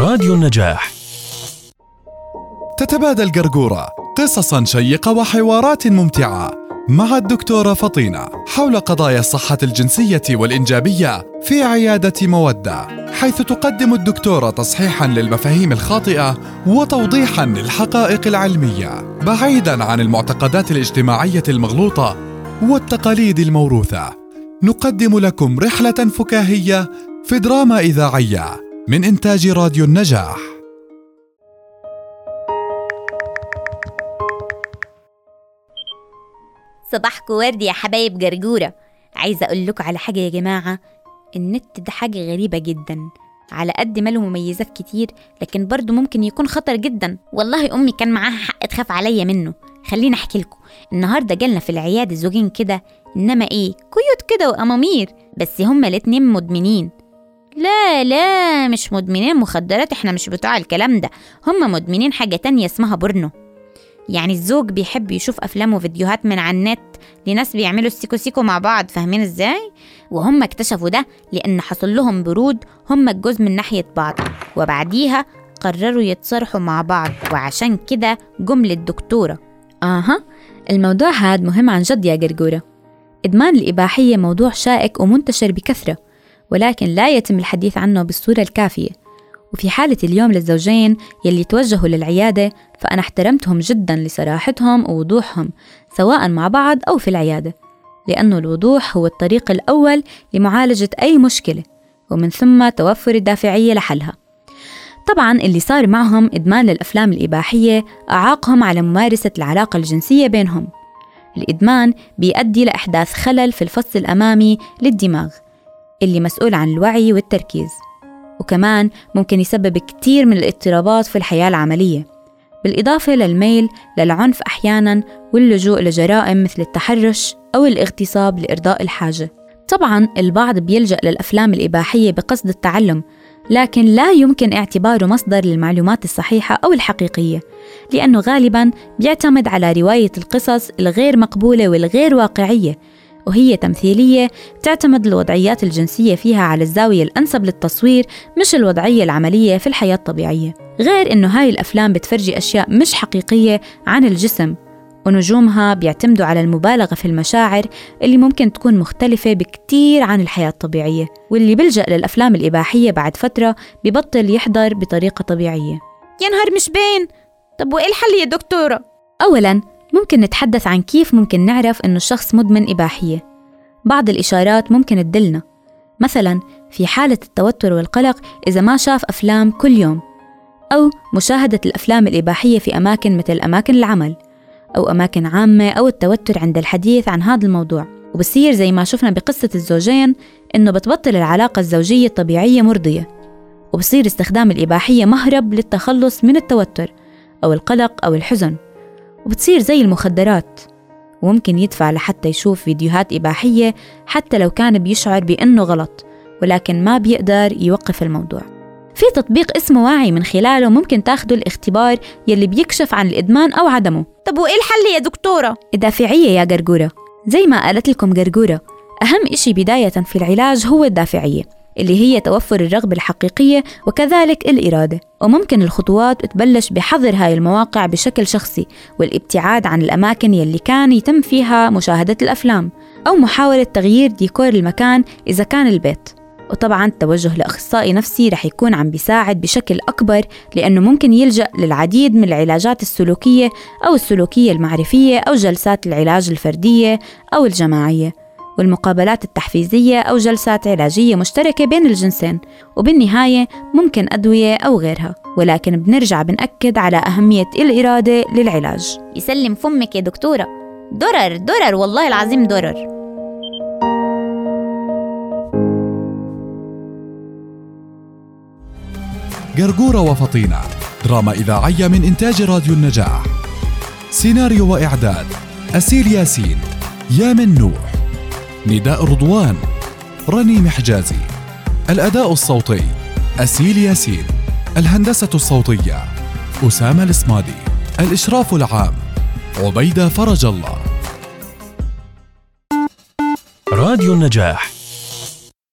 راديو النجاح. تتبادل قرقورة قصصاً شيقة وحوارات ممتعة مع الدكتورة فطينة حول قضايا الصحة الجنسية والإنجابية في عيادة مودة، حيث تقدم الدكتورة تصحيحاً للمفاهيم الخاطئة وتوضيحاً للحقائق العلمية، بعيداً عن المعتقدات الاجتماعية المغلوطة والتقاليد الموروثة. نقدم لكم رحلة فكاهية في دراما إذاعية من إنتاج راديو النجاح. صباحكم ورد يا حبايب جرجورة. عايزة أقول لكم على حاجة يا جماعة، النت ده حاجة غريبة جدا، على قد ما له مميزات كتير لكن برضو ممكن يكون خطر جدا. والله أمي كان معاها حق تخاف عليا منه. خلينا أحكي لكم، النهاردة جالنا في العيادة زوجين كده، إنما إيه كيوت كده وأمامير، بس هما الاتنين مدمنين. لا مش مدمنين مخدرات، احنا مش بتوع الكلام ده، هما مدمنين حاجة تانية اسمها بورنو. يعني الزوج بيحب يشوف أفلام وفيديوهات من على النت لناس بيعملوا السيكو مع بعض، فاهمين ازاي؟ وهم اكتشفوا ده لأن حصل لهم برود هم الجوز من ناحية بعض، وبعديها قرروا يتصارحوا مع بعض، وعشان كده جملة الدكتورة. الموضوع هذا مهم عن جد يا جرجورة. إدمان الإباحية موضوع شائك ومنتشر بكثرة، ولكن لا يتم الحديث عنه بالصورة الكافية. وفي حالة اليوم للزوجين يلي توجهوا للعيادة، فأنا احترمتهم جدا لصراحتهم ووضوحهم سواء مع بعض أو في العيادة، لأنه الوضوح هو الطريق الأول لمعالجة أي مشكلة، ومن ثم توفر الدافعية لحلها. طبعا اللي صار معهم إدمان للأفلام الإباحية أعاقهم على ممارسة العلاقة الجنسية بينهم. الإدمان بيؤدي لإحداث خلل في الفص الأمامي للدماغ اللي مسؤول عن الوعي والتركيز، وكمان ممكن يسبب كتير من الاضطرابات في الحياة العملية، بالإضافة للميل للعنف أحياناً واللجوء لجرائم مثل التحرش أو الاغتصاب لإرضاء الحاجة. طبعاً البعض بيلجأ للأفلام الإباحية بقصد التعلم، لكن لا يمكن اعتباره مصدر للمعلومات الصحيحة أو الحقيقية، لأنه غالباً بيعتمد على رواية القصص الغير مقبولة والغير واقعية، وهي تمثيلية تعتمد الوضعيات الجنسية فيها على الزاوية الأنسب للتصوير، مش الوضعية العملية في الحياة الطبيعية. غير إنه هاي الأفلام بتفرجي أشياء مش حقيقية عن الجسم، ونجومها بيعتمدوا على المبالغة في المشاعر اللي ممكن تكون مختلفة بكتير عن الحياة الطبيعية، واللي بيلجأ للأفلام الإباحية بعد فترة بيبطل يحضر بطريقة طبيعية. يا نهار مش باين. طب وإيه الحل يا دكتورة؟ أولاً ممكن نتحدث عن كيف ممكن نعرف إنه الشخص مدمن إباحية. بعض الإشارات ممكن تدلنا، مثلاً في حالة التوتر والقلق إذا ما شاف أفلام كل يوم، أو مشاهدة الأفلام الإباحية في أماكن مثل أماكن العمل أو أماكن عامة، أو التوتر عند الحديث عن هذا الموضوع. وبصير زي ما شفنا بقصة الزوجين إنه بتبطل العلاقة الزوجية الطبيعية مرضية، وبصير استخدام الإباحية مهرب للتخلص من التوتر أو القلق أو الحزن، وبتصير زي المخدرات، وممكن يدفع لحتى يشوف فيديوهات إباحية حتى لو كان بيشعر بأنه غلط، ولكن ما بيقدر يوقف الموضوع. في تطبيق اسمه واعي، من خلاله ممكن تاخدوا الاختبار يلي بيكشف عن الإدمان أو عدمه. طب وإيه الحل يا دكتورة؟ الدافعية يا جرجورة. زي ما قالت لكم جرجورة، أهم إشي بداية في العلاج هو الدافعية، اللي هي توفر الرغبة الحقيقية وكذلك الإرادة. وممكن الخطوات تبلش بحظر هاي المواقع بشكل شخصي، والابتعاد عن الأماكن يلي كان يتم فيها مشاهدة الأفلام، أو محاولة تغيير ديكور المكان إذا كان البيت. وطبعاً التوجه لأخصائي نفسي رح يكون عم بيساعد بشكل أكبر، لأنه ممكن يلجأ للعديد من العلاجات السلوكية أو السلوكية المعرفية، أو جلسات العلاج الفردية أو الجماعية، والمقابلات التحفيزية أو جلسات علاجية مشتركة بين الجنسين، وبالنهاية ممكن أدوية أو غيرها. ولكن بنرجع بنأكد على أهمية الإرادة للعلاج. يسلم فمك يا دكتورة، درر والله العظيم درر. قرقورة وفطينة، دراما إذاعية من إنتاج راديو النجاح. سيناريو وإعداد أسيل ياسين، يامن نوح، نداء رضوان، رنيم حجازي. الأداء الصوتي أسيل ياسين. الهندسة الصوتية أسامة الإسمادي. الإشراف العام عبيدة فرج الله. راديو النجاح.